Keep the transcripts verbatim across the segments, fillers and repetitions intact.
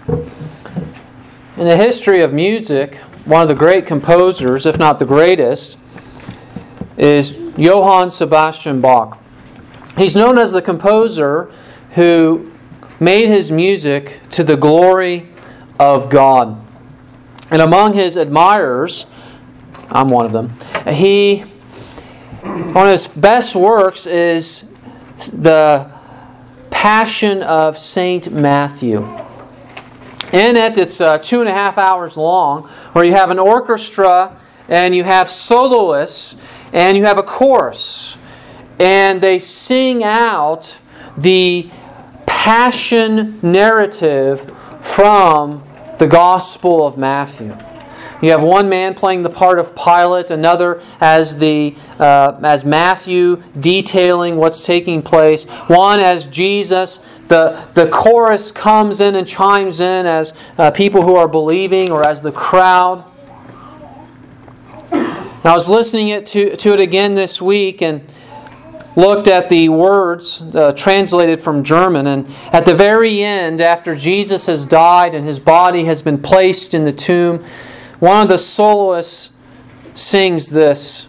In the history of music, one of the great composers, if not the greatest, is Johann Sebastian Bach. He's known as the composer who made his music to the glory of God. And among his admirers, I'm one of them, he, one of his best works is the Passion of Saint Matthew. In it, it's uh, two and a half hours long, where you have an orchestra and you have soloists and you have a chorus. And they sing out the passion narrative from the Gospel of Matthew. You have one man playing the part of Pilate, another as the uh, as Matthew detailing what's taking place, one as Jesus. The, the chorus comes in and chimes in as uh, people who are believing or as the crowd. Now, I was listening it to, to it again this week and looked at the words uh, translated from German. And at the very end, after Jesus has died and His body has been placed in the tomb, one of the soloists sings this: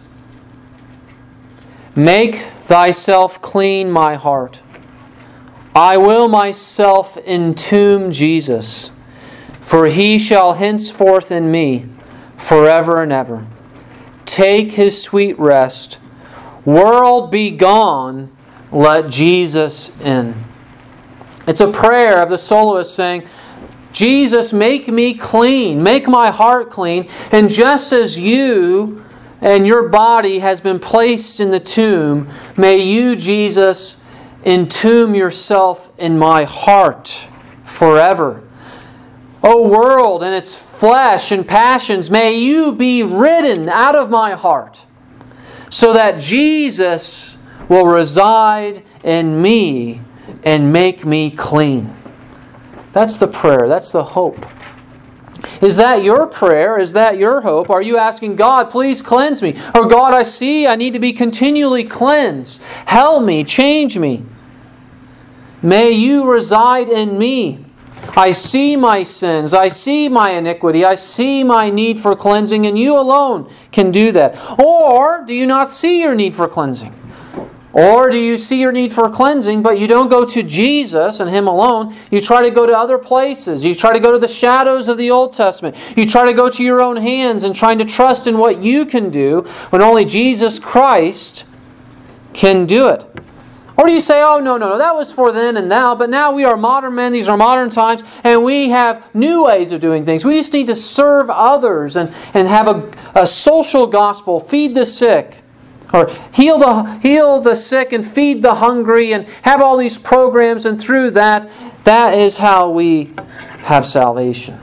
"Make thyself clean, my heart. I will myself entomb Jesus, for He shall henceforth in me forever and ever take His sweet rest. World be gone, let Jesus in." It's a prayer of the soloist saying, Jesus, make me clean, make my heart clean, and just as you and your body has been placed in the tomb, may you, Jesus, entomb yourself in my heart forever. O world and its flesh and passions, may you be ridden out of my heart, so that Jesus will reside in me and make me clean. That's the prayer. That's the hope. Is that your prayer? Is that your hope? Are you asking God, please cleanse me? Or God, I see I need to be continually cleansed. Help me, change me. May you reside in me. I see my sins. I see my iniquity. I see my need for cleansing, and you alone can do that. Or do you not see your need for cleansing? Or do you see your need for cleansing, but you don't go to Jesus and Him alone? You try to go to other places. You try to go to the shadows of the Old Testament. You try to go to your own hands and trying to trust in what you can do when only Jesus Christ can do it. Or do you say, oh, no, no, no, that was for then and now, but now we are modern men, these are modern times, and we have new ways of doing things. We just need to serve others and, and have a, a social gospel, feed the sick, or heal the, heal the sick and feed the hungry, and have all these programs, and through that, that is how we have salvation.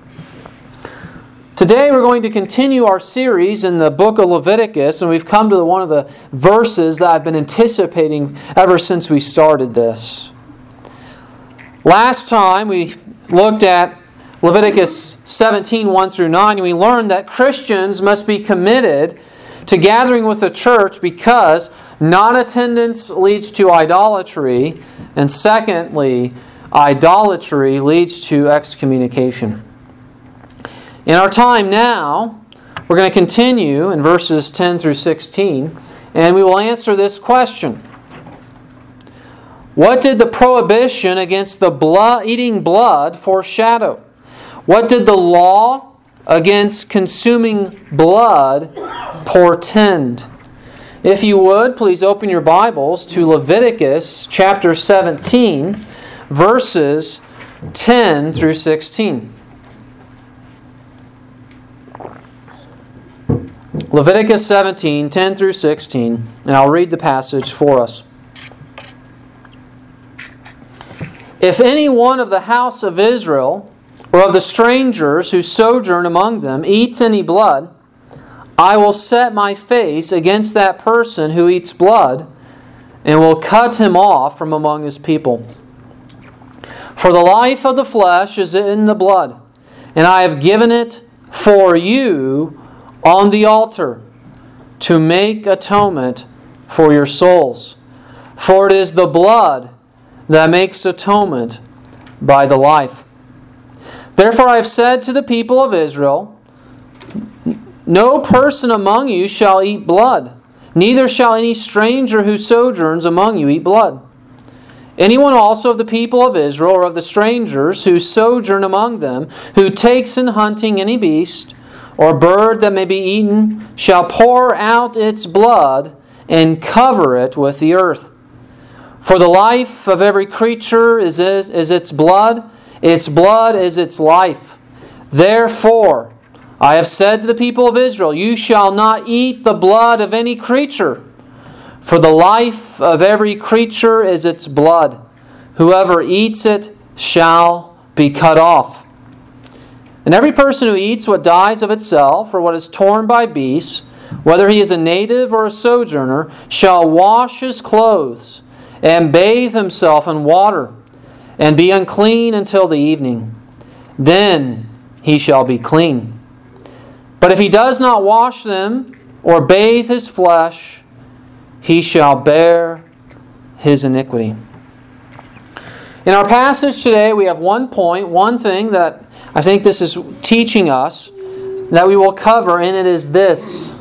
Today we're going to continue our series in the book of Leviticus, and we've come to one of the verses that I've been anticipating ever since we started this. Last time we looked at Leviticus seventeen, one through nine, and we learned that Christians must be committed to gathering with the church because non-attendance leads to idolatry, and secondly, idolatry leads to excommunication. In our time now, we're going to continue in verses ten through sixteen, and we will answer this question. What did the prohibition against the blood, eating blood foreshadow? What did the law against consuming blood portend? If you would, please open your Bibles to Leviticus chapter seventeen, verses ten through sixteen. Leviticus seventeen, ten through sixteen, and I'll read the passage for us. If any one of the house of Israel, or of the strangers who sojourn among them, eats any blood, I will set my face against that person who eats blood, and will cut him off from among his people. For the life of the flesh is in the blood, and I have given it for you on the altar to make atonement for your souls. For it is the blood that makes atonement by the life. Therefore I have said to the people of Israel, no person among you shall eat blood, neither shall any stranger who sojourns among you eat blood. Anyone also of the people of Israel, or of the strangers who sojourn among them, who takes in hunting any beast, or bird that may be eaten, shall pour out its blood, and cover it with the earth. For the life of every creature is, is, is its blood, its blood is its life. Therefore, I have said to the people of Israel, you shall not eat the blood of any creature, for the life of every creature is its blood. Whoever eats it shall be cut off. And every person who eats what dies of itself, or what is torn by beasts, whether he is a native or a sojourner, shall wash his clothes, and bathe himself in water, and be unclean until the evening. Then he shall be clean. But if he does not wash them, or bathe his flesh, he shall bear his iniquity. In our passage today, we have one point, one thing that I think this is teaching us that we will cover, and it is this.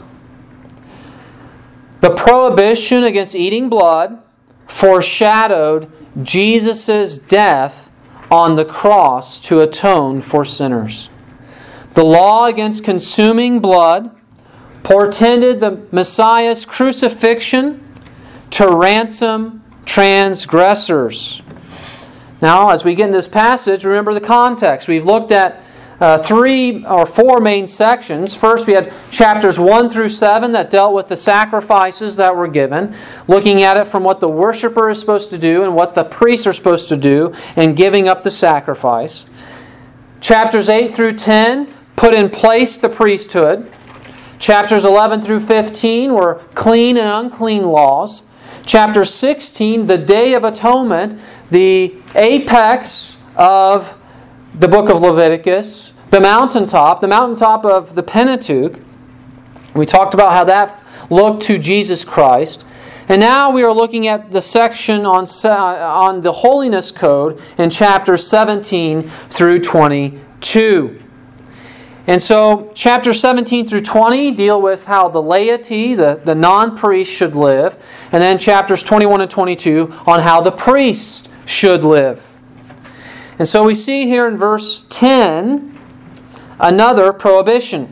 The prohibition against eating blood foreshadowed Jesus' death on the cross to atone for sinners. The law against consuming blood portended the Messiah's crucifixion to ransom transgressors. Now, as we get in this passage, remember the context. We've looked at uh, three or four main sections. First, we had chapters one through seven that dealt with the sacrifices that were given, looking at it from what the worshiper is supposed to do and what the priests are supposed to do in giving up the sacrifice. Chapters eight through ten put in place the priesthood. Chapters eleven through fifteen were clean and unclean laws. Chapter sixteen, the Day of Atonement, the apex of the book of Leviticus, the mountaintop, the mountaintop of the Pentateuch. We talked about how that looked to Jesus Christ. And now we are looking at the section on, on the Holiness Code in chapters seventeen through twenty-two. And so chapters seventeen through twenty deal with how the laity, the, the non-priest, should live. And then chapters twenty-one and twenty-two on how the priest should live. And so we see here in verse ten another prohibition.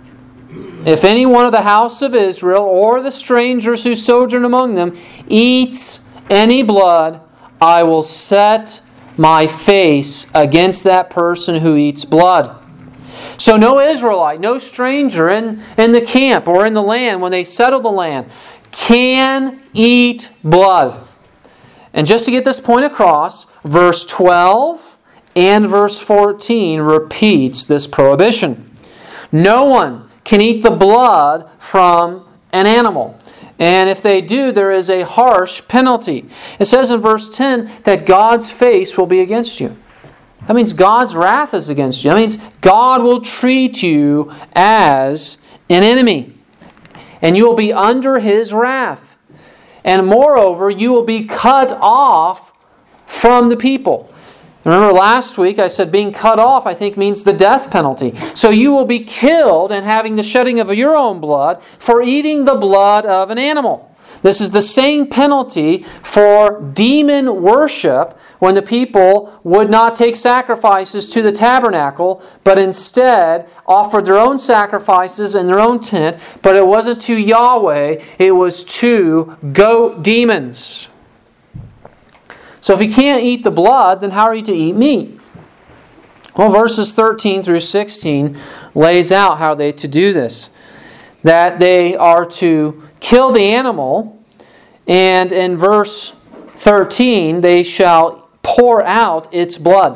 If any one of the house of Israel or the strangers who sojourn among them eats any blood, I will set my face against that person who eats blood. So no Israelite, no stranger in, in the camp or in the land, when they settle the land, can eat blood. And just to get this point across, verse twelve and verse fourteen repeats this prohibition. No one can eat the blood from an animal. And if they do, there is a harsh penalty. It says in verse ten that God's face will be against you. That means God's wrath is against you. That means God will treat you as an enemy. And you will be under His wrath. And moreover, you will be cut off from the people. Remember last week I said being cut off, I think, means the death penalty. So you will be killed and having the shedding of your own blood for eating the blood of an animal. This is the same penalty for demon worship when the people would not take sacrifices to the tabernacle, but instead offered their own sacrifices in their own tent. But it wasn't to Yahweh, it was to goat demons. So if you can't eat the blood, then how are you to eat meat? Well, verses thirteen through sixteen lays out how they to do this. That they are to kill the animal, and in verse thirteen, they shall pour out its blood.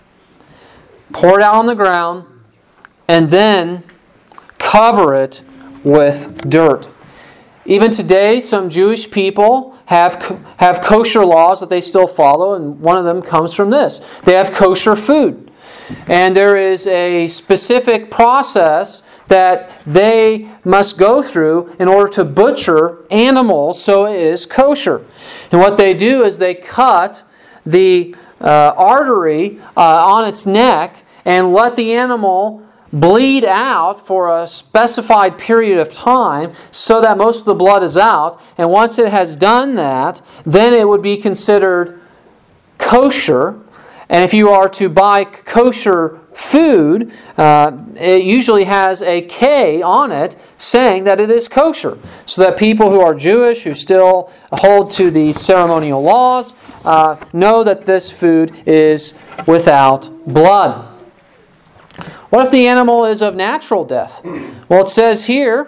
Pour it out on the ground, and then cover it with dirt. Even today, some Jewish people have, have kosher laws that they still follow, and one of them comes from this. They have kosher food. And there is a specific process that they must go through in order to butcher animals so it is kosher. And what they do is they cut the uh, artery uh, on its neck, and let the animal bleed out for a specified period of time so that most of the blood is out. And once it has done that, then it would be considered kosher. And if you are to buy kosher food, uh, it usually has a K on it saying that it is kosher. So that people who are Jewish, who still hold to the ceremonial laws, uh, know that this food is without blood. What if the animal is of natural death? Well, it says here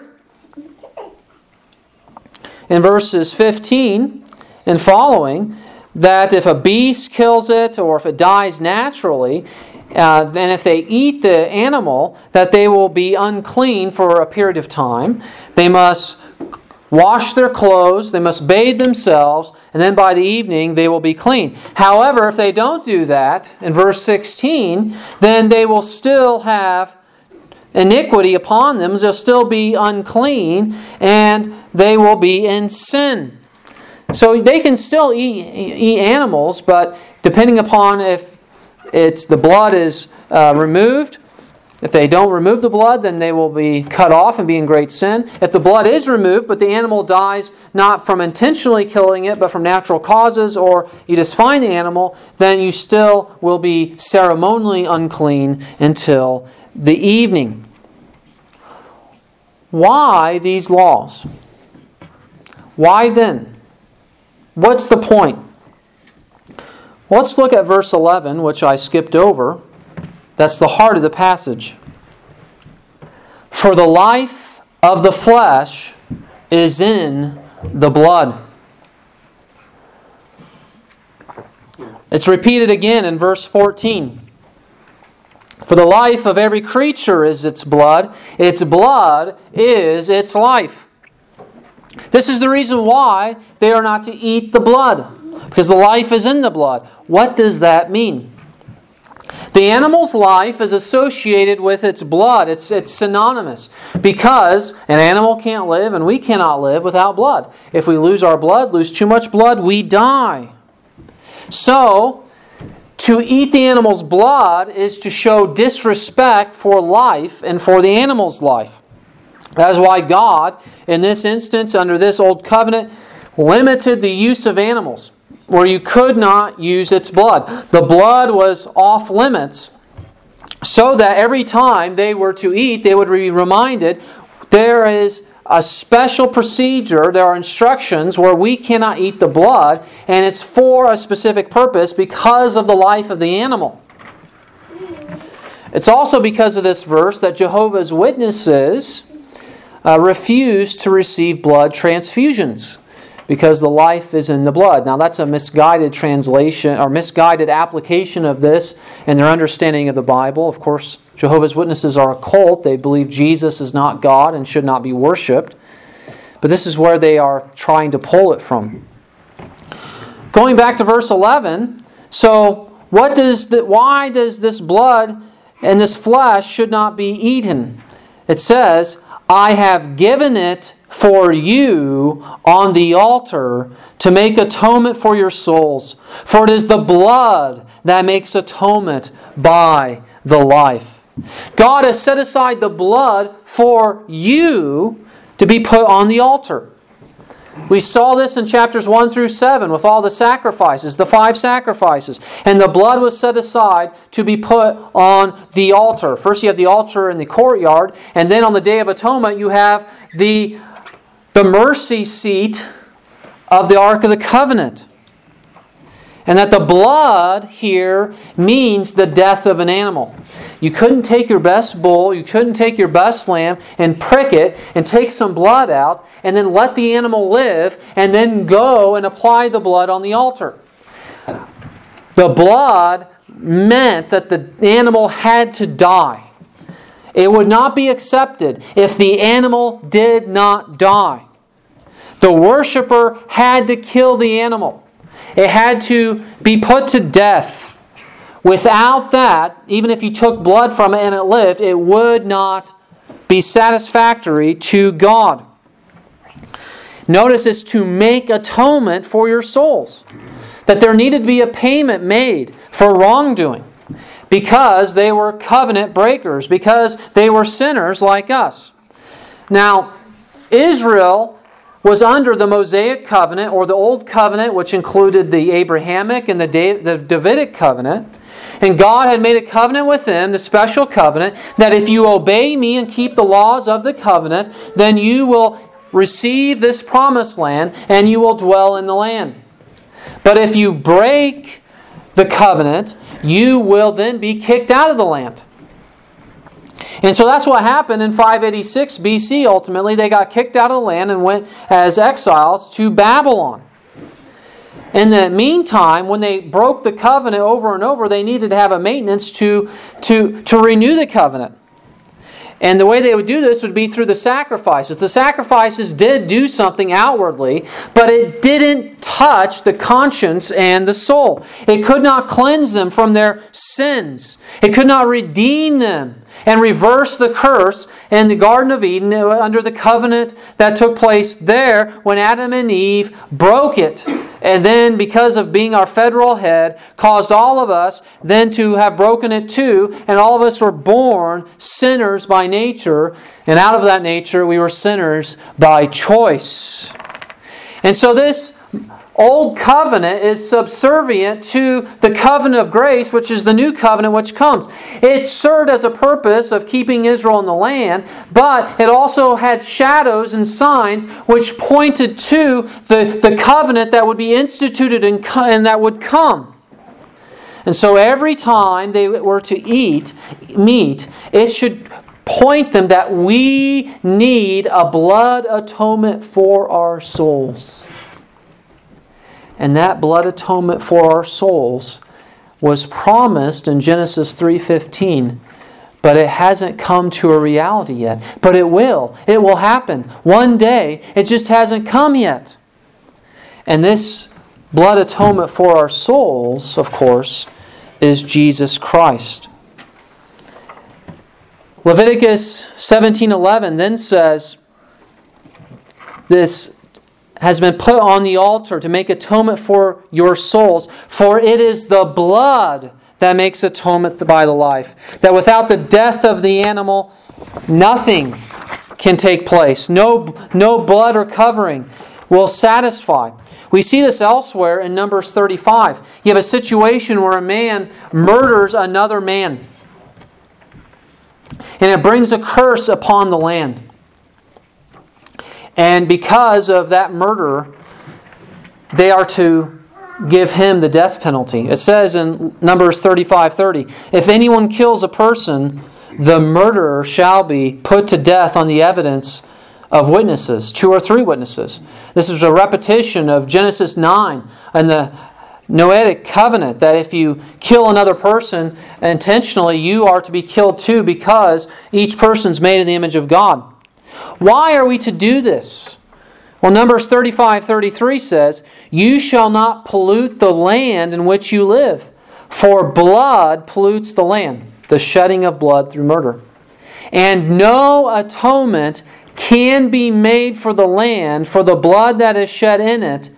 in verses fifteen and following that if a beast kills it or if it dies naturally, uh, then if they eat the animal, that they will be unclean for a period of time. They must wash their clothes, they must bathe themselves, and then by the evening they will be clean. However, if they don't do that, in verse sixteen, then they will still have iniquity upon them. They'll still be unclean, and they will be in sin. So they can still eat, eat animals, but depending upon if it's the blood is uh, removed, if they don't remove the blood, then they will be cut off and be in great sin. If the blood is removed, but the animal dies not from intentionally killing it, but from natural causes, or you just find the animal, then you still will be ceremonially unclean until the evening. Why these laws? Why then? What's the point? Well, let's look at verse eleven, which I skipped over. That's the heart of the passage. For the life of the flesh is in the blood. It's repeated again in verse fourteen. For the life of every creature is its blood. Its blood is its life. This is the reason why they are not to eat the blood, because the life is in the blood. What does that mean? The animal's life is associated with its blood. It's, it's synonymous. Because an animal can't live and we cannot live without blood. If we lose our blood, lose too much blood, we die. So, to eat the animal's blood is to show disrespect for life and for the animal's life. That is why God, in this instance, under this old covenant, limited the use of animals, where you could not use its blood. The blood was off limits, so that every time they were to eat, they would be reminded there is a special procedure, there are instructions where we cannot eat the blood, and it's for a specific purpose because of the life of the animal. It's also because of this verse that Jehovah's Witnesses uh, refuse to receive blood transfusions, because the life is in the blood. Now that's a misguided translation or misguided application of this and their understanding of the Bible. Of course, Jehovah's Witnesses are a cult. They believe Jesus is not God and should not be worshipped. But this is where they are trying to pull it from. Going back to verse eleven, so what does the, why does this blood and this flesh should not be eaten? It says, I have given it for you on the altar to make atonement for your souls. For it is the blood that makes atonement by the life. God has set aside the blood for you to be put on the altar. We saw this in chapters one through seven with all the sacrifices, the five sacrifices. And the blood was set aside to be put on the altar. First you have the altar in the courtyard, and then on the Day of Atonement you have the the mercy seat of the Ark of the Covenant. And that the blood here means the death of an animal. You couldn't take your best bull, you couldn't take your best lamb and prick it and take some blood out and then let the animal live and then go and apply the blood on the altar. The blood meant that the animal had to die. It would not be accepted if the animal did not die. The worshiper had to kill the animal. It had to be put to death. Without that, even if you took blood from it and it lived, it would not be satisfactory to God. Notice it's to make atonement for your souls. That there needed to be a payment made for wrongdoing. because they were covenant breakers, because they were sinners like us. Now, Israel was under the Mosaic covenant, or the Old Covenant, which included the Abrahamic and the Davidic covenant. And God had made a covenant with them, the special covenant, that if you obey me and keep the laws of the covenant, then you will receive this promised land and you will dwell in the land. But if you break the covenant, you will then be kicked out of the land. And so that's what happened in five eighty-six B C. Ultimately, they got kicked out of the land and went as exiles to Babylon. In the meantime, when they broke the covenant over and over, they needed to have a maintenance to, to, to renew the covenant. And the way they would do this would be through the sacrifices. The sacrifices did do something outwardly, but it didn't touch the conscience and the soul. It could not cleanse them from their sins. It could not redeem them and reverse the curse in the Garden of Eden under the covenant that took place there when Adam and Eve broke it. And then, because of being our federal head, caused all of us then to have broken it too. And all of us were born sinners by nature. And out of that nature, we were sinners by choice. And so this Old Covenant is subservient to the covenant of grace, which is the new covenant which comes. It served as a purpose of keeping Israel in the land, but it also had shadows and signs which pointed to the, the covenant that would be instituted and, and that would come. And so every time they were to eat meat, it should point them that we need a blood atonement for our souls. And that blood atonement for our souls was promised in Genesis three fifteen, but it hasn't come to a reality yet. But it will. It will happen one day. It just hasn't come yet. And this blood atonement for our souls, of course, is Jesus Christ. Leviticus seventeen eleven then says this has been put on the altar to make atonement for your souls. For it is the blood that makes atonement by the life. That without the death of the animal, nothing can take place. No, no blood or covering will satisfy. We see this elsewhere in Numbers thirty-five. You have a situation where a man murders another man. And it brings a curse upon the land. And because of that murder, they are to give him the death penalty. It says in Numbers thirty-five thirty, if anyone kills a person, the murderer shall be put to death on the evidence of witnesses, two or three witnesses. This is a repetition of Genesis nine and the Noahic covenant, that if you kill another person intentionally, you are to be killed too, because each person's made in the image of God. Why are we to do this? Well, Numbers thirty-five thirty-three says, you shall not pollute the land in which you live, for blood pollutes the land, the shedding of blood through murder. And no atonement can be made for the land for the blood that is shed in it,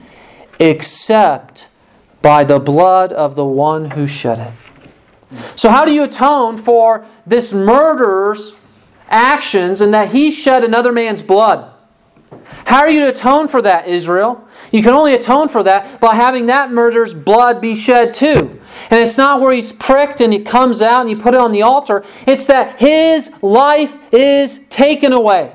except by the blood of the one who shed it. So how do you atone for this murderer's actions and that he shed another man's blood? How are you to atone for that, Israel? You can only atone for that by having that murderer's blood be shed too. And it's not where he's pricked and it comes out and you put it on the altar. It's that his life is taken away.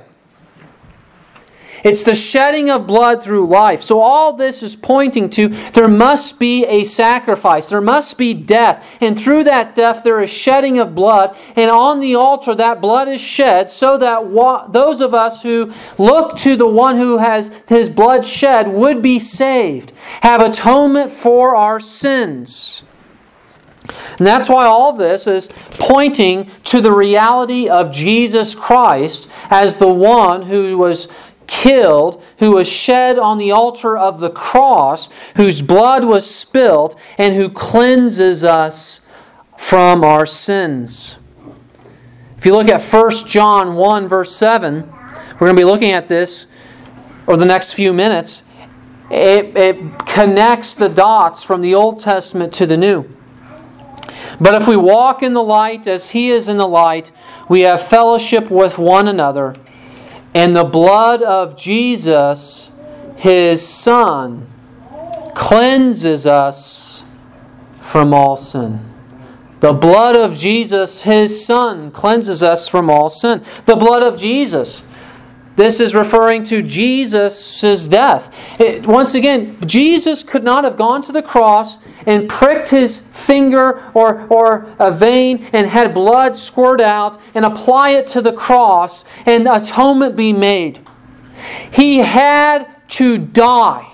It's the shedding of blood through life. So all this is pointing to there must be a sacrifice. There must be death. And through that death there is shedding of blood. And on the altar that blood is shed so that wa- those of us who look to the one who has his blood shed would be saved. Have atonement for our sins. And that's why all this is pointing to the reality of Jesus Christ as the one who was killed, who was shed on the altar of the cross, whose blood was spilt, and who cleanses us from our sins. If you look at First John one verse seven, we're going to be looking at this over the next few minutes. It, it connects the dots from the Old Testament to the New. But if we walk in the light as He is in the light, we have fellowship with one another. And the blood of Jesus, His Son, cleanses us from all sin. The blood of Jesus, His Son, cleanses us from all sin. The blood of Jesus. This is referring to Jesus' death. It, once again, Jesus could not have gone to the cross and pricked His finger or, or a vein and had blood squirt out and apply it to the cross and atonement be made. He had to die.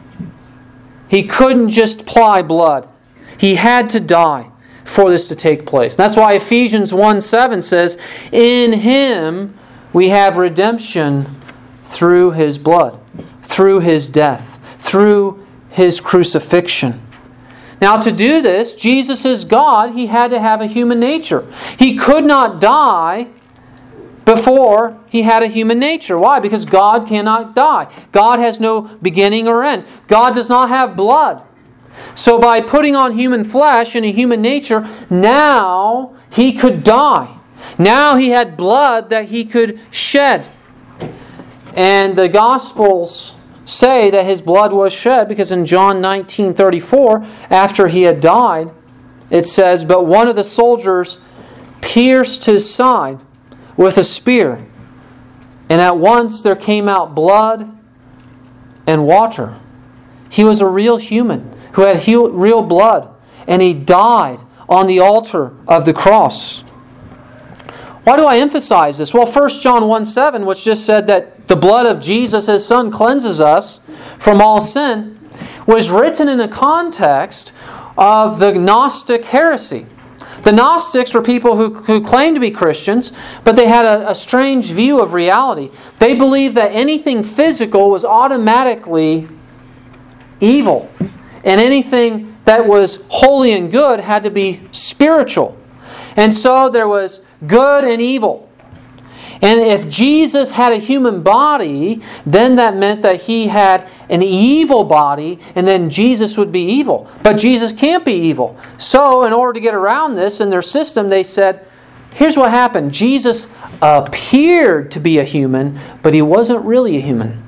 He couldn't just apply blood. He had to die for this to take place. That's why Ephesians one seven says, "In Him we have redemption through His blood, through His death, through His crucifixion." Now to do this, Jesus is God. He had to have a human nature. He could not die before He had a human nature. Why? Because God cannot die. God has no beginning or end. God does not have blood. So by putting on human flesh and a human nature, now He could die. Now He had blood that He could shed. And the Gospels say that His blood was shed because in John nineteen thirty-four, after He had died, it says, "But one of the soldiers pierced His side with a spear, and at once there came out blood and water." He was a real human who had real blood, and He died on the altar of the cross. Why do I emphasize this? Well, First John one seven, which just said that the blood of Jesus, His Son, cleanses us from all sin, was written in a context of the Gnostic heresy. The Gnostics were people who, who claimed to be Christians, but they had a, a strange view of reality. They believed that anything physical was automatically evil, and anything that was holy and good had to be spiritual. And so there was good and evil. And if Jesus had a human body, then that meant that He had an evil body, and then Jesus would be evil. But Jesus can't be evil. So in order to get around this in their system, they said, here's what happened. Jesus appeared to be a human, but He wasn't really a human.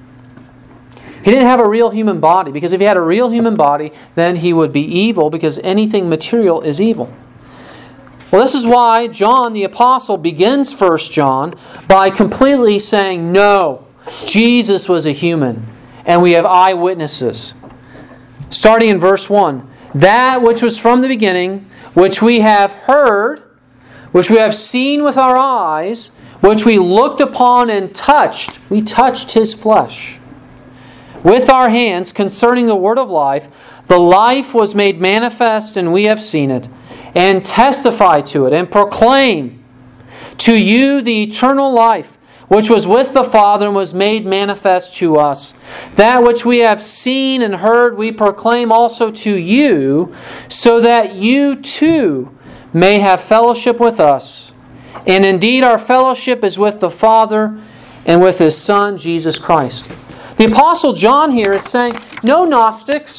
He didn't have a real human body, because if He had a real human body, then He would be evil, because anything material is evil. Well, this is why John the Apostle begins First John by completely saying, no, Jesus was a human, and we have eyewitnesses. Starting in verse one, "That which was from the beginning, which we have heard, which we have seen with our eyes, which we looked upon and touched," we touched His flesh, "with our hands concerning the word of life. The life was made manifest, and we have seen it, and testify to it, and proclaim to you the eternal life, which was with the Father and was made manifest to us. That which we have seen and heard we proclaim also to you, so that you too may have fellowship with us. And indeed our fellowship is with the Father and with His Son, Jesus Christ." The Apostle John here is saying, no, Gnostics,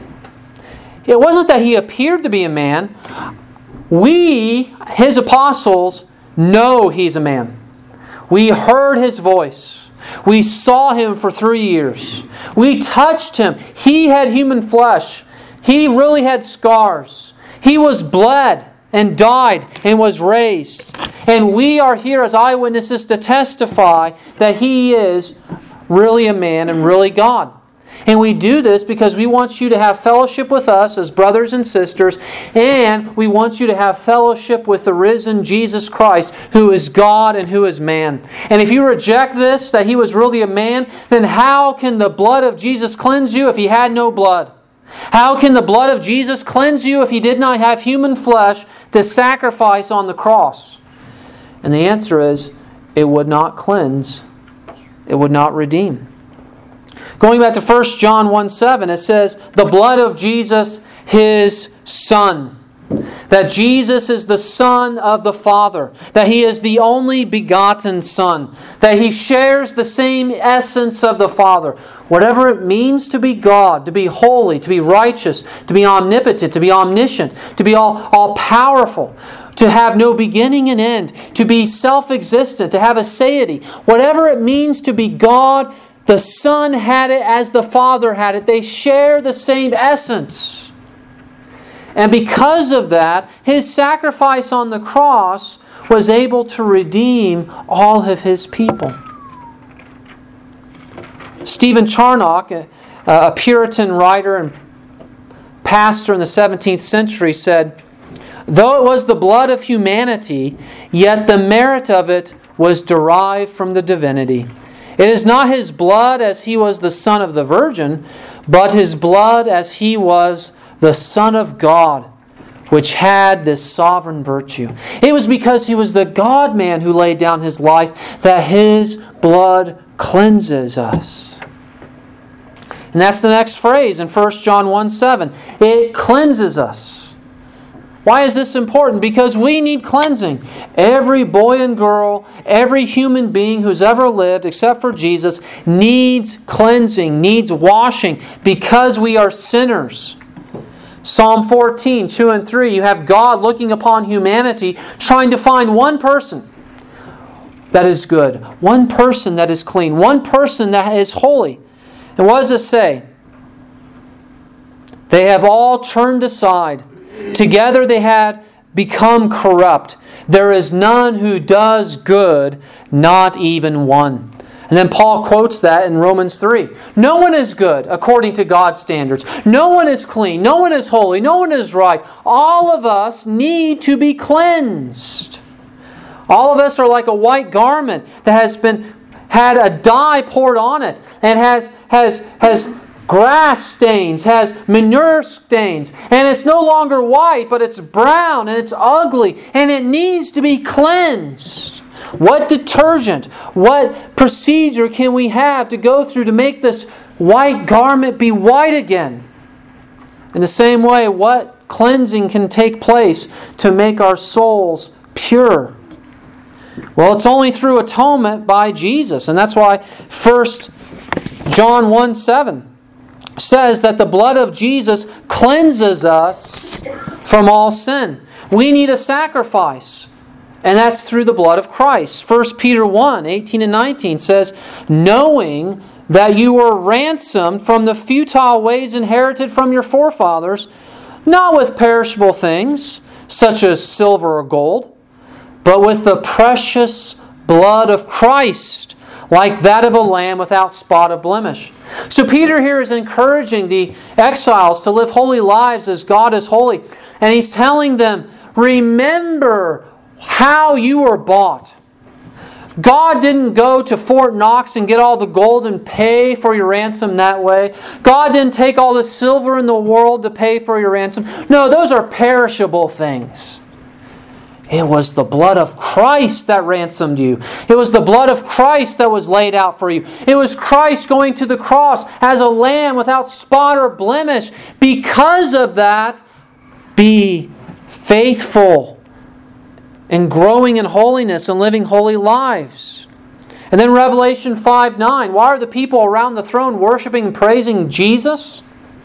it wasn't that He appeared to be a man. We, His apostles, know He's a man. We heard His voice. We saw Him for three years. We touched Him. He had human flesh. He really had scars. He was bled and died and was raised. And we are here as eyewitnesses to testify that He is really a man and really God. And we do this because we want you to have fellowship with us as brothers and sisters, and we want you to have fellowship with the risen Jesus Christ, who is God and who is man. And if you reject this, that He was really a man, then how can the blood of Jesus cleanse you if He had no blood? How can the blood of Jesus cleanse you if He did not have human flesh to sacrifice on the cross? And the answer is, it would not cleanse. It would not redeem. Going back to First John one seven, it says, "The blood of Jesus, His Son." That Jesus is the Son of the Father. That He is the only begotten Son. That He shares the same essence of the Father. Whatever it means to be God, to be holy, to be righteous, to be omnipotent, to be omniscient, to be all, all powerful, to have no beginning and end, to be self-existent, to have a aseity. Whatever it means to be God, the Son had it as the Father had it. They share the same essence. And because of that, His sacrifice on the cross was able to redeem all of His people. Stephen Charnock, a, a Puritan writer and pastor in the seventeenth century, said, "Though it was the blood of humanity, yet the merit of it was derived from the divinity. It is not His blood as He was the Son of the Virgin, but His blood as He was the Son of God, which had this sovereign virtue. It was because He was the God-man who laid down His life that His blood cleanses us." And that's the next phrase in First John one seven. It cleanses us. Why is this important? Because we need cleansing. Every boy and girl, every human being who's ever lived, except for Jesus, needs cleansing, needs washing, because we are sinners. Psalm fourteen, two and three, you have God looking upon humanity, trying to find one person that is good, one person that is clean, one person that is holy. And what does it say? They have all turned aside. Together they had become corrupt. There is none who does good, not even one. And then Paul quotes that in Romans three. No one is good according to God's standards. No one is clean. No one is holy. No one is right. All of us need to be cleansed. All of us are like a white garment that has been had a dye poured on it and has has has grass stains, has manure stains, and it's no longer white, but it's brown and it's ugly, and it needs to be cleansed. What detergent, what procedure can we have to go through to make this white garment be white again? In the same way, what cleansing can take place to make our souls pure? Well, it's only through atonement by Jesus. And that's why First John one seven says that the blood of Jesus cleanses us from all sin. We need a sacrifice. And that's through the blood of Christ. First Peter one eighteen and nineteen says, knowing that you were ransomed from the futile ways inherited from your forefathers, not with perishable things, such as silver or gold, but with the precious blood of Christ, like that of a lamb without spot or blemish. So Peter here is encouraging the exiles to live holy lives as God is holy. And he's telling them, remember how you were bought. God didn't go to Fort Knox and get all the gold and pay for your ransom that way. God didn't take all the silver in the world to pay for your ransom. No, those are perishable things. It was the blood of Christ that ransomed you. It was the blood of Christ that was laid out for you. It was Christ going to the cross as a lamb without spot or blemish. Because of that, be faithful and growing in holiness and living holy lives. And then Revelation five nine. Why are the people around the throne worshiping and praising Jesus?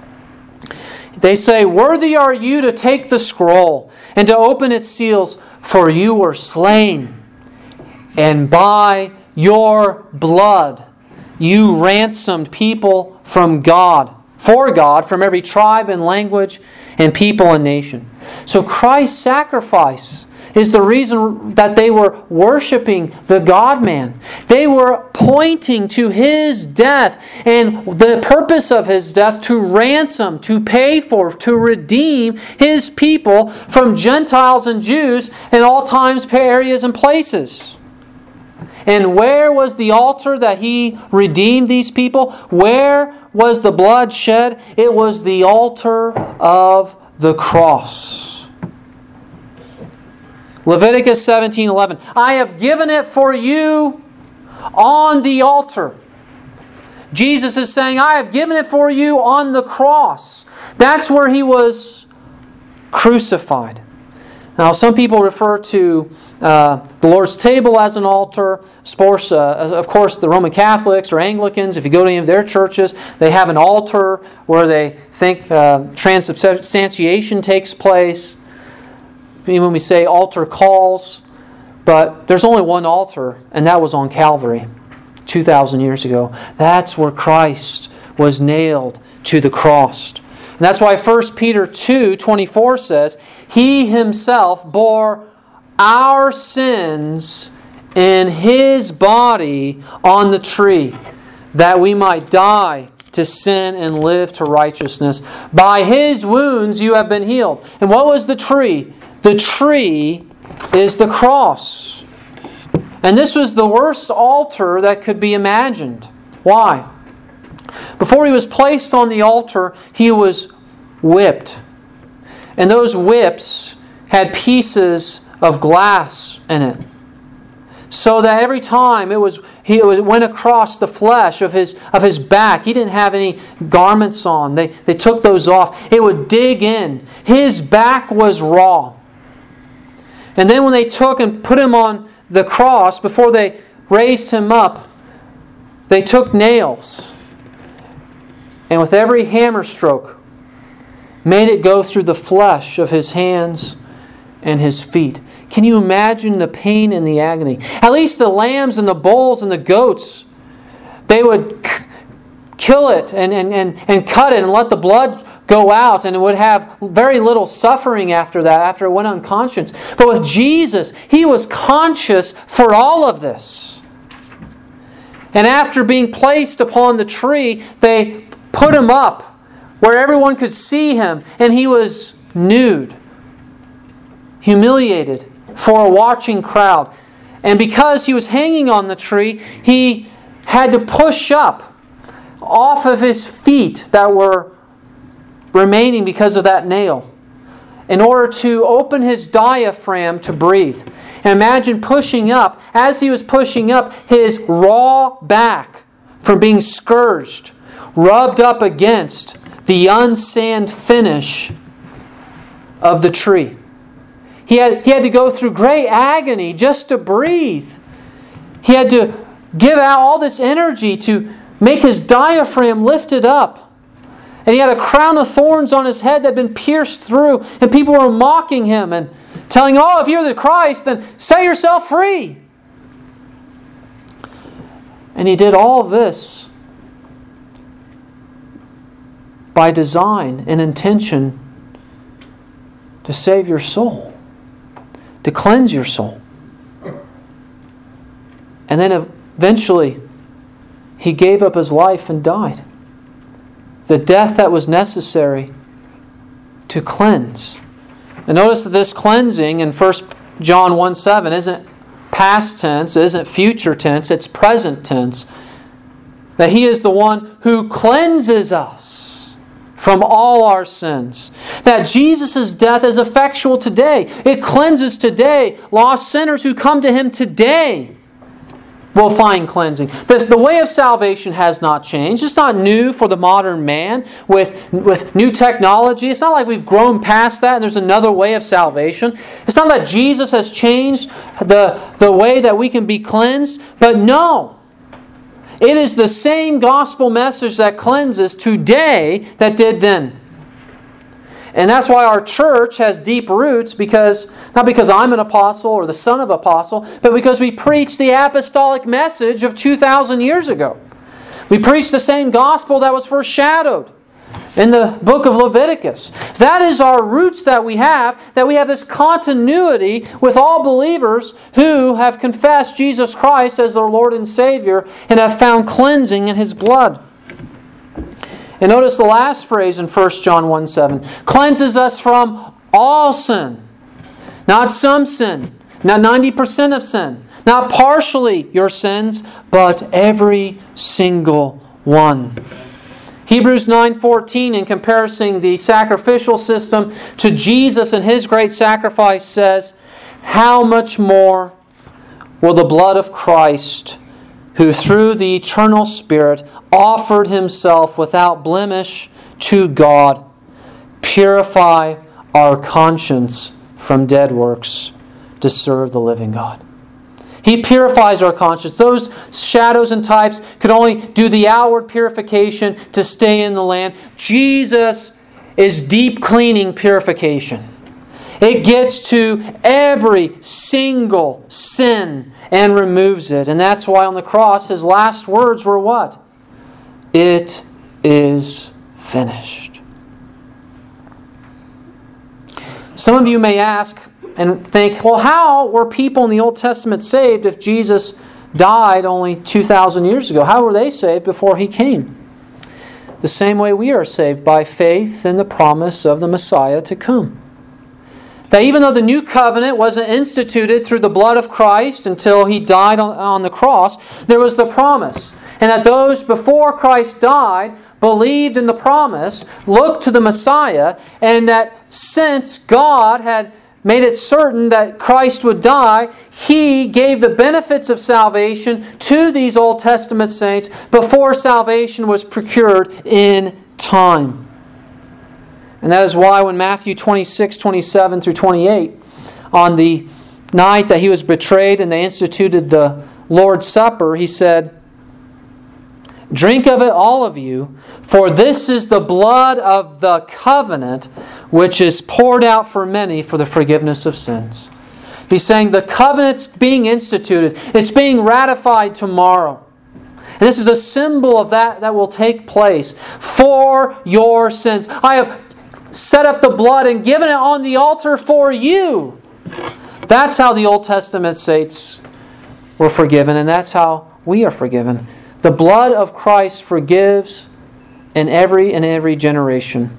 They say, worthy are you to take the scroll and to open its seals, for you were slain. And by your blood you ransomed people from God, for God, from every tribe and language and people and nation. So Christ's sacrifice is the reason that they were worshiping the God-man. They were pointing to His death and the purpose of His death to ransom, to pay for, to redeem His people from Gentiles and Jews in all times, areas, and places. And where was the altar that He redeemed these people? Where was the blood shed? It was the altar of the cross. Leviticus seventeen eleven. I have given it for you on the altar. Jesus is saying, I have given it for you on the cross. That's where He was crucified. Now, some people refer to uh, the Lord's table as an altar. Of course, uh, of course, the Roman Catholics or Anglicans, if you go to any of their churches, they have an altar where they think uh, transubstantiation takes place. Even when we say altar calls, but there's only one altar, and that was on Calvary two thousand years ago. That's where Christ was nailed to the cross. And that's why First Peter two twenty-four says, He Himself bore our sins in His body on the tree, that we might die to sin and live to righteousness. By His wounds you have been healed. And what was the tree? The tree is the cross. And this was the worst altar that could be imagined. Why? Before He was placed on the altar, He was whipped. And those whips had pieces of glass in it. So that every time it was he it was, went across the flesh of his of his back, He didn't have any garments on. They, they took those off. It would dig in. His back was raw. And then when they took and put Him on the cross, before they raised Him up, they took nails. And with every hammer stroke, made it go through the flesh of His hands and His feet. Can you imagine the pain and the agony? At least the lambs and the bulls and the goats, they would k- kill it and, and, and, and cut it and let the blood go out, and it would have very little suffering after that, after it went unconscious. But with Jesus, He was conscious for all of this. And after being placed upon the tree, they put Him up where everyone could see Him, and He was nude, humiliated for a watching crowd. And because He was hanging on the tree, He had to push up off of His feet that were remaining because of that nail, in order to open His diaphragm to breathe. And imagine pushing up, as He was pushing up, His raw back from being scourged, rubbed up against the unsand finish of the tree. He had, he had to go through great agony just to breathe. He had to give out all this energy to make His diaphragm lifted up. And He had a crown of thorns on His head that had been pierced through. And people were mocking Him and telling, oh, if you're the Christ, then set yourself free. And He did all this by design and intention to save your soul, to cleanse your soul. And then eventually, He gave up His life and died. The death that was necessary to cleanse. And notice that this cleansing in First John one seven isn't past tense, it isn't future tense, it's present tense. That He is the one who cleanses us from all our sins. That Jesus' death is effectual today. It cleanses today. Lost sinners who come to Him today will find cleansing. The, the way of salvation has not changed. It's not new for the modern man with, with new technology. It's not like we've grown past that and there's another way of salvation. It's not that Jesus has changed the, the way that we can be cleansed. But no. It is the same gospel message that cleanses today that did then. And that's why our church has deep roots, because not because I'm an apostle or the son of an apostle, but because we preach the apostolic message of two thousand years ago. We preach the same gospel that was foreshadowed in the book of Leviticus. That is our roots that we have, that we have this continuity with all believers who have confessed Jesus Christ as their Lord and Savior and have found cleansing in His blood. And notice the last phrase in First John one seven. Cleanses us from all sin. Not some sin. Not ninety percent of sin. Not partially your sins, but every single one. Hebrews nine fourteen, in comparison the sacrificial system to Jesus and His great sacrifice, says, how much more will the blood of Christ, who through the eternal Spirit offered Himself without blemish to God, purify our conscience from dead works to serve the living God. He purifies our conscience. Those shadows and types could only do the outward purification to stay in the land. Jesus is deep cleaning purification. It gets to every single sin and removes it. And that's why on the cross His last words were what? It is finished. Some of you may ask and think, well, how were people in the Old Testament saved if Jesus died only two thousand years ago? How were they saved before He came? The same way we are saved, by faith in the promise of the Messiah to come. That even though the new covenant wasn't instituted through the blood of Christ until He died on, on the cross, there was the promise. And that those before Christ died believed in the promise, looked to the Messiah, and that since God had made it certain that Christ would die, He gave the benefits of salvation to these Old Testament saints before salvation was procured in time. And that is why when Matthew twenty-six, twenty-seven through twenty-eight, on the night that He was betrayed and they instituted the Lord's Supper, He said, "Drink of it, all of you, for this is the blood of the covenant, which is poured out for many for the forgiveness of sins." He's saying the covenant's being instituted. It's being ratified tomorrow. And this is a symbol of that that will take place for your sins. I have set up the blood and given it on the altar for you. That's how the Old Testament saints were forgiven, and that's how we are forgiven. The blood of Christ forgives in every and every generation.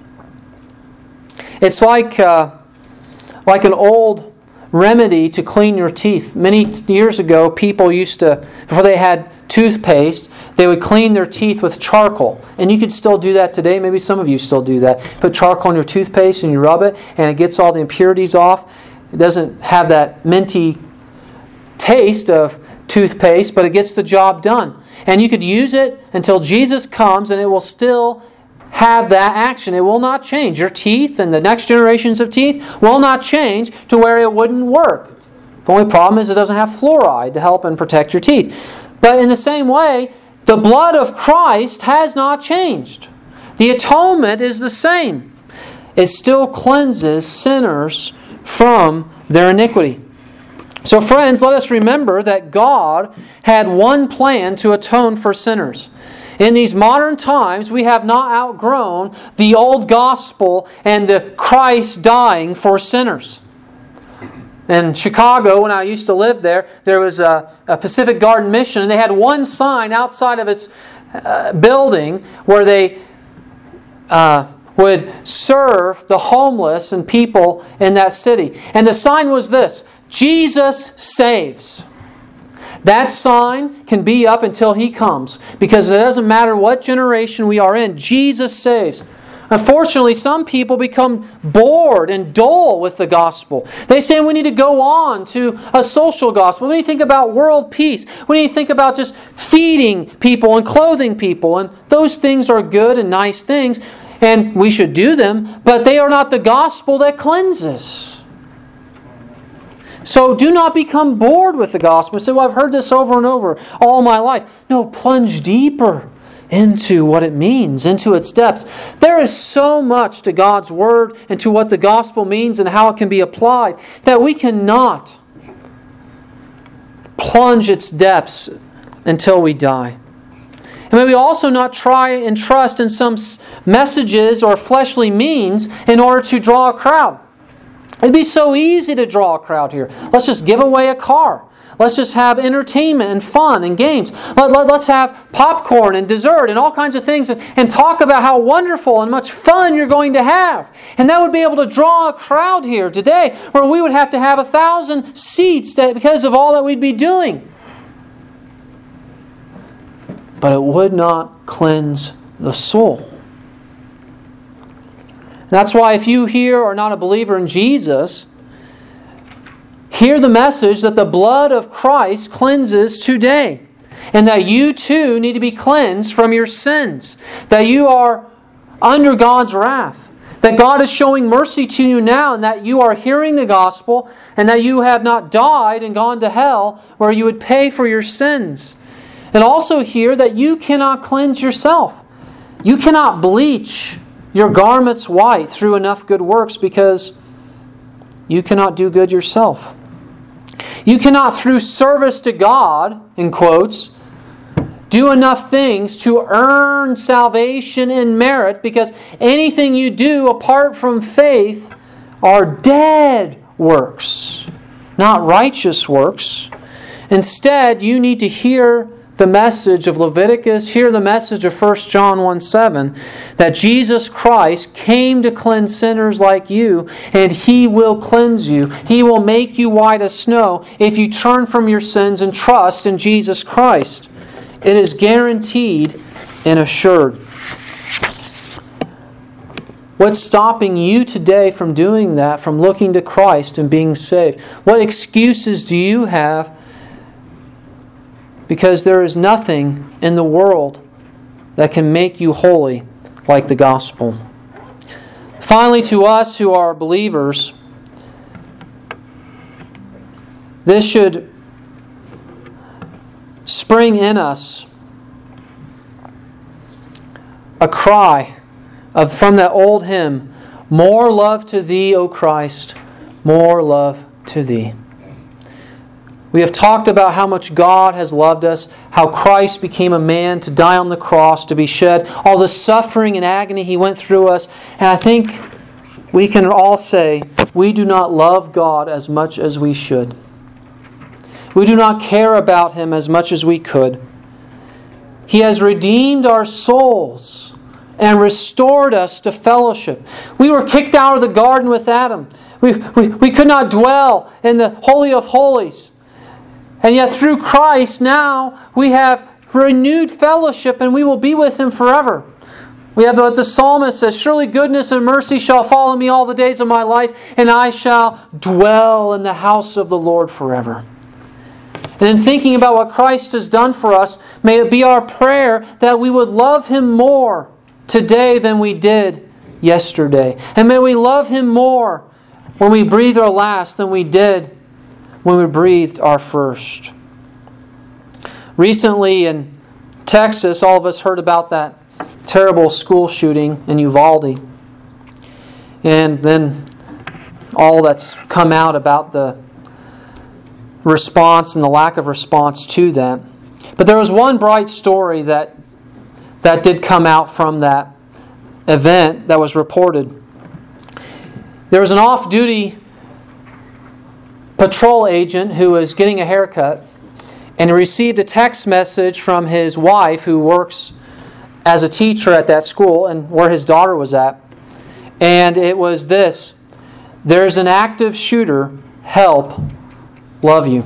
It's like uh, like an old remedy to clean your teeth. Many years ago, people used to, before they had toothpaste, they would clean their teeth with charcoal. And you could still do that today. Maybe some of you still do that. Put charcoal on your toothpaste and you rub it, and it gets all the impurities off. It doesn't have that minty taste of toothpaste, but it gets the job done. And you could use it until Jesus comes, and it will still have that action. It will not change. Your teeth and the next generations of teeth will not change to where it wouldn't work. The only problem is it doesn't have fluoride to help and protect your teeth. But in the same way, the blood of Christ has not changed. The atonement is the same. It still cleanses sinners from their iniquity. So friends, let us remember that God had one plan to atone for sinners. In these modern times, we have not outgrown the old gospel and the Christ dying for sinners. In Chicago, when I used to live there, there was a, a Pacific Garden Mission, and they had one sign outside of its uh, building where they uh, would serve the homeless and people in that city. And the sign was this: Jesus saves. That sign can be up until He comes, because it doesn't matter what generation we are in, Jesus saves. Unfortunately, some people become bored and dull with the gospel. They say we need to go on to a social gospel. We need to think about world peace. We need to think about just feeding people and clothing people. And those things are good and nice things, and we should do them, but they are not the gospel that cleanses. So do not become bored with the gospel and say, well, I've heard this over and over all my life. No, plunge deeper into what it means, into its depths. There is so much to God's Word and to what the gospel means and how it can be applied that we cannot plunge its depths until we die. And may we also not try and trust in some messages or fleshly means in order to draw a crowd. It'd be so easy to draw a crowd here. Let's just give away a car. Let's just have entertainment and fun and games. Let, let, let's have popcorn and dessert and all kinds of things and, and talk about how wonderful and much fun you're going to have. And that would be able to draw a crowd here today, where we would have to have a thousand seats that, because of all that we'd be doing. But it would not cleanse the soul. That's why if you here are not a believer in Jesus, hear the message that the blood of Christ cleanses today. And that you too need to be cleansed from your sins. That you are under God's wrath. That That God is showing mercy to you now, and that you are hearing the gospel, and that you have not died and gone to hell where you would pay for your sins. And also hear that you cannot cleanse yourself. You cannot bleach your garments white through enough good works, because you cannot do good yourself. You cannot, through service to God, in quotes, do enough things to earn salvation and merit, because anything you do apart from faith are dead works, not righteous works. Instead, you need to hear the message of Leviticus, hear the message of First John one seven, that Jesus Christ came to cleanse sinners like you, and He will cleanse you. He will make you white as snow if you turn from your sins and trust in Jesus Christ. It is guaranteed and assured. What's stopping you today from doing that, from looking to Christ and being saved? What excuses do you have? Because there is nothing in the world that can make you holy like the gospel. Finally, to us who are believers, this should spring in us a cry of, from that old hymn, "More love to Thee, O Christ, more love to Thee." We have talked about how much God has loved us, how Christ became a man to die on the cross, to be shed, all the suffering and agony He went through us. And I think we can all say we do not love God as much as we should. We do not care about Him as much as we could. He has redeemed our souls and restored us to fellowship. We were kicked out of the garden with Adam. We, we, we could not dwell in the Holy of Holies. And yet through Christ now we have renewed fellowship, and we will be with Him forever. We have what the psalmist says, "Surely goodness and mercy shall follow me all the days of my life, and I shall dwell in the house of the Lord forever." And in thinking about what Christ has done for us, may it be our prayer that we would love Him more today than we did yesterday. And may we love Him more when we breathe our last than we did when we breathed our first. Recently in Texas, all of us heard about that terrible school shooting in Uvalde. And then all that's come out about the response and the lack of response to that. But there was one bright story that that did come out from that event that was reported. There was an off-duty patrol agent who was getting a haircut, and he received a text message from his wife, who works as a teacher at that school and where his daughter was at. And it was this: "There's an active shooter. Help. Love you."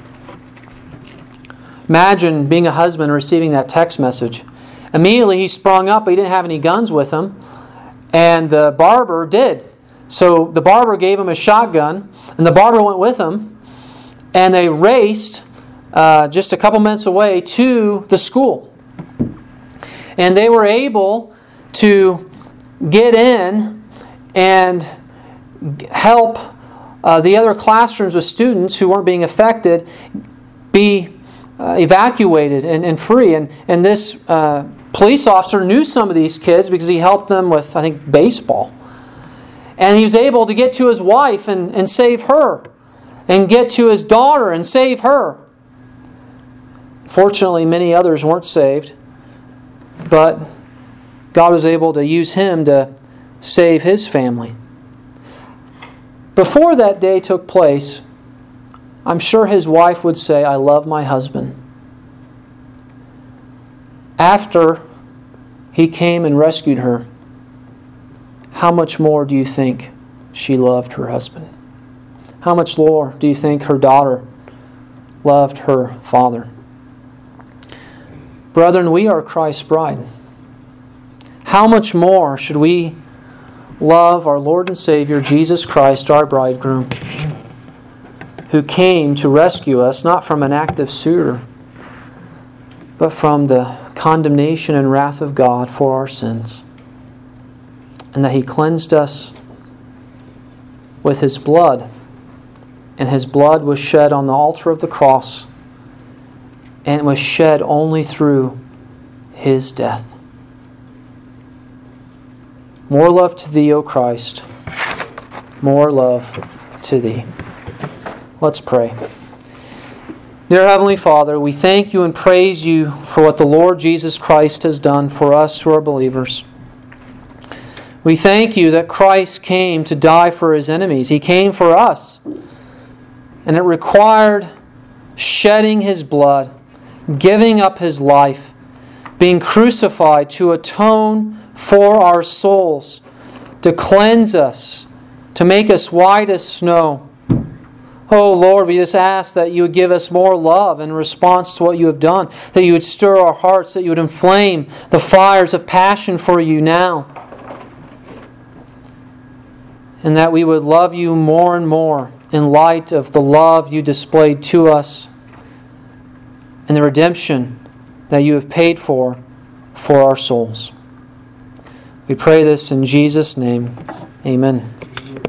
Imagine being a husband and receiving that text message. Immediately he sprung up, but he didn't have any guns with him. And the barber did. So the barber gave him a shotgun, and the barber went with him, and they raced uh, just a couple minutes away to the school. And they were able to get in and help uh, the other classrooms with students who weren't being affected be uh, evacuated and, and free. And, and this uh, police officer knew some of these kids because he helped them with, I think, baseball. And he was able to get to his wife and, and save her, and get to his daughter and save her. Fortunately, many others weren't saved, but God was able to use him to save his family. Before that day took place, I'm sure his wife would say, "I love my husband." After he came and rescued her, how much more do you think she loved her husband? How much more do you think her daughter loved her father? Brethren, we are Christ's bride. How much more should we love our Lord and Savior, Jesus Christ, our bridegroom, who came to rescue us, not from an active shooter, but from the condemnation and wrath of God for our sins. and that He cleansed us with His blood. And His blood was shed on the altar of the cross, and it was shed only through His death. More love to Thee, O Christ. More love to Thee. Let's pray. Dear Heavenly Father, we thank You and praise You for what the Lord Jesus Christ has done for us who are believers. We thank You that Christ came to die for His enemies. He came for us. And it required shedding His blood, giving up His life, being crucified to atone for our souls, to cleanse us, to make us white as snow. Oh Lord, we just ask that You would give us more love in response to what You have done, that You would stir our hearts, that You would inflame the fires of passion for You now, and that we would love You more and more in light of the love You displayed to us and the redemption that You have paid for for our souls. We pray this in Jesus' name. Amen.